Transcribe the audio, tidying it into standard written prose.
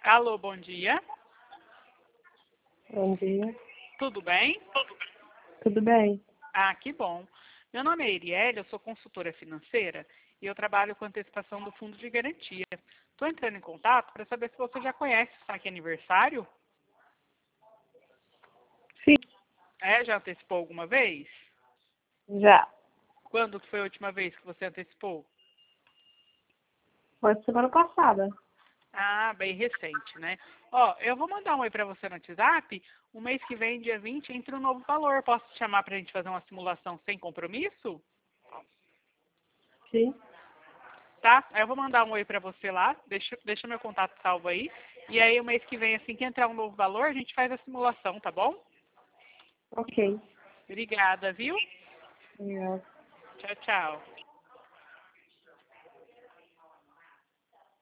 Alô, bom dia. Bom dia. Tudo bem? Tudo bem? Ah, que bom. Meu nome é Erielle, eu sou consultora financeira e eu trabalho com antecipação do fundo de garantia. Estou entrando em contato para saber se você já conhece o saque aniversário. Sim. Já antecipou alguma vez? Já. Quando que foi a última vez que você antecipou? Foi semana passada. Ah, bem recente, né? Ó, eu vou mandar um oi para você no WhatsApp. O mês que vem, dia 20, entra um novo valor. Posso te chamar para a gente fazer uma simulação sem compromisso? Sim. Tá? Aí eu vou mandar um oi pra você lá, deixa meu contato salvo aí. E aí o mês que vem, assim que entrar um novo valor, a gente faz a simulação, tá bom? Ok. Obrigada, viu? É. Tchau, tchau.